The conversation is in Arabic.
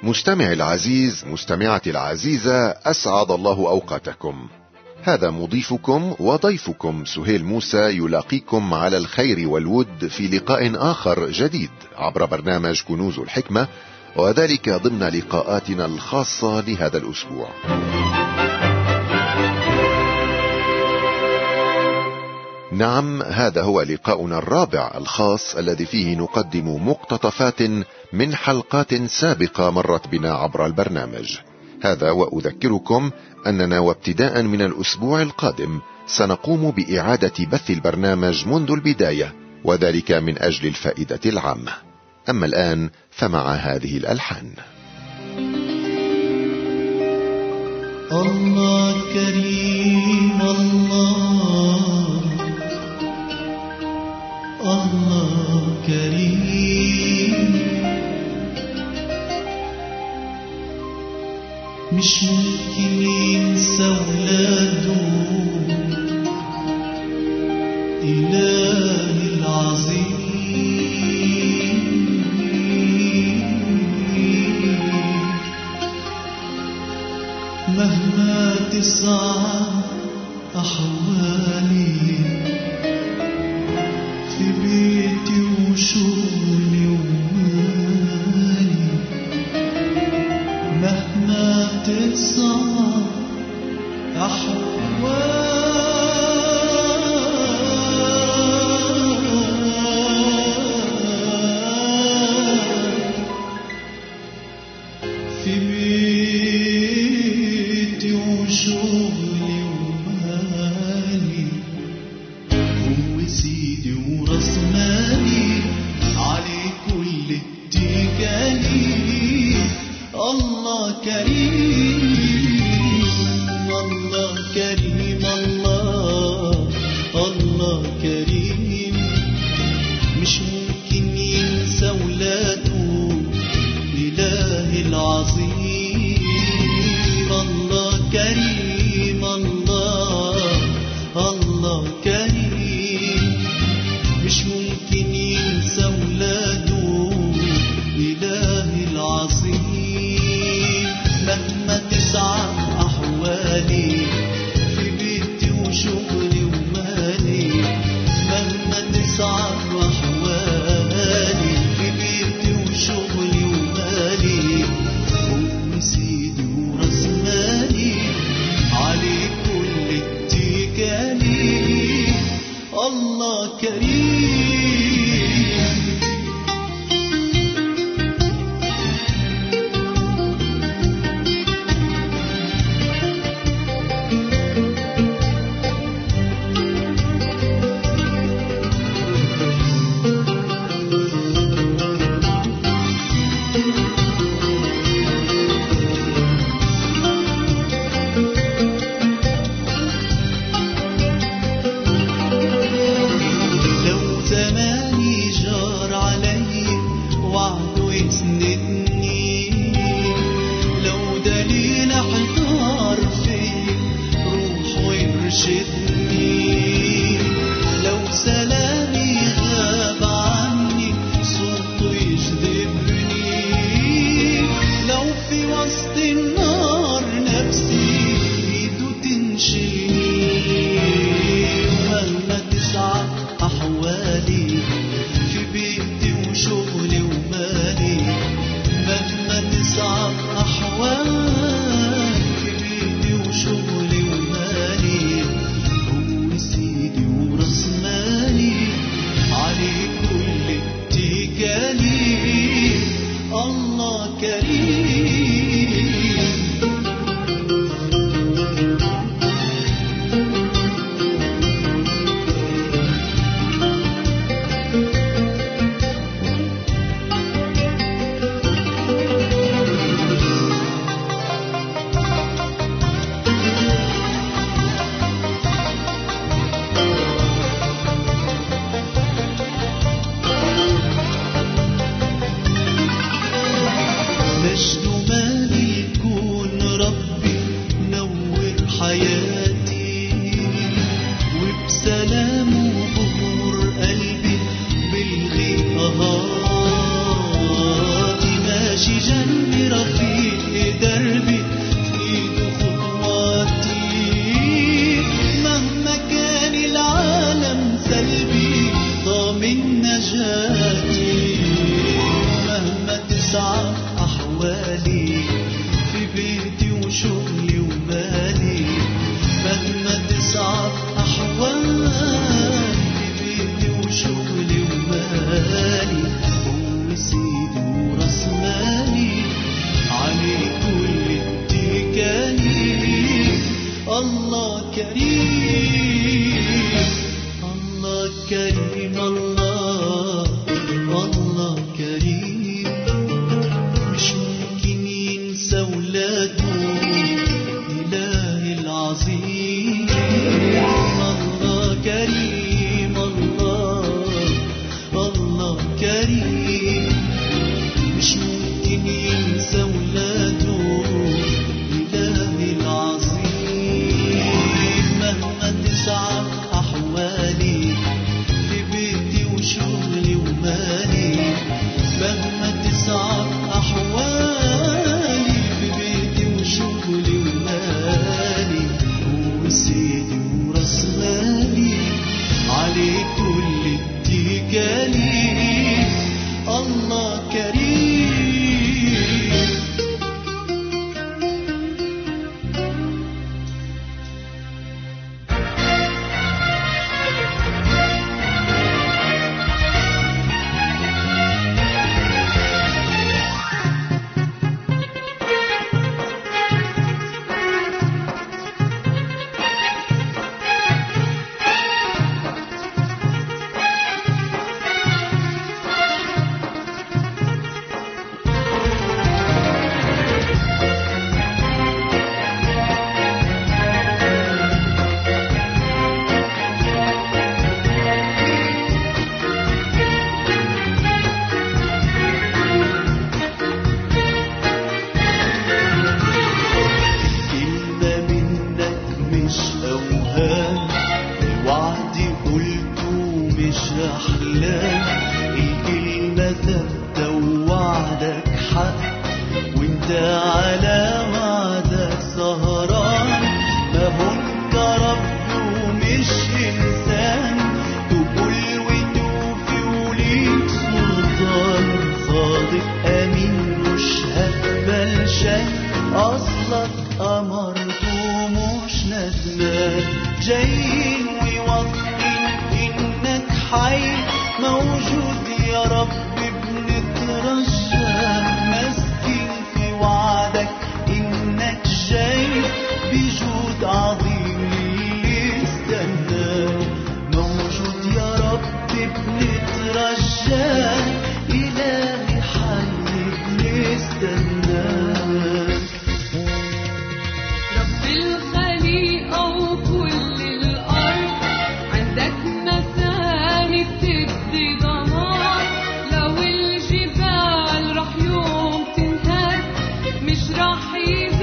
مستمع العزيز، مستمعتي العزيزة، أسعد الله أوقاتكم. هذا مضيفكم وضيفكم سهيل موسى يلاقيكم على الخير والود في لقاء آخر جديد عبر برنامج كنوز الحكمة، وذلك ضمن لقاءاتنا الخاصة لهذا الأسبوع. نعم، هذا هو لقاؤنا الرابع الخاص الذي فيه نقدم مقتطفات من حلقات سابقة مرت بنا عبر البرنامج هذا، وأذكركم أننا وابتداء من الأسبوع القادم سنقوم بإعادة بث البرنامج منذ البداية، وذلك من أجل الفائدة العامة. أما الآن فمع هذه الألحان. الله كريم، الله كريم، مش ممكن ينسى ولاده إله العظيم. مهما تصعب أحوالي في بيتي وشغلي ومالي، مهما تصعب أحوالي في بيتي وشغلي ومالي، هو سيدي وراس مالي، عليه كل اتكالي. الله كريم، الله كريم، الله كريم، مش ممكن ينسى ولاده إله العظيم. الله كريم، الله كريم، مش ممكن ينسى ولاده إله العظيم. مهما تسعب أحوالي في بيتي وشغلي ومالي، مهما تسعب أحوالي في بيتي وشغلي ومالي، هو سيدي وراس مالي، عليه كل اتكالي. الله كريم. من نجاتي. مهما تصعب أحوالي في بيتي وشغلي ومالي، مهما تصعب أحوالي في بيتي وشغلي ومالي، هو سيدي وراس مالي عليه كل اتكالي. الله كريم، الله كريم، الله كريم، مش ممكن ينسى ولاده إله العظيم. الله كريم، الله كريم، مش ممكن ينسى ولاده إله العظيم. مهما تصعب أحوالي في بيتي وشغلي ومالي، مهما تصعب أحوالي في بيتي وشغلي ومالي، هو سيدي وراس مالي عليه كل اتكالي. الله كريم. أحلام الكلمة ثابتة ووعدك حق، وانت على وعدك سهران. ما هو انت رب ومش إنسان، تقول وتوفي وليك سلطان. صادق أمين مش هتقبل شيء، أصلك أمرت ومش ندمان. جايين ويوطن إنك حي موجود يا رب، بنترجى مسكين في وعدك إنك جاي بجود عظيم اللي استناه. موجود يا رب بنترجى إلهي حي بنستناك. رب الخليقة وكل الأرض عندك مثاني بتدي ضمان. لو الجبال رح يوم تنهد مش رح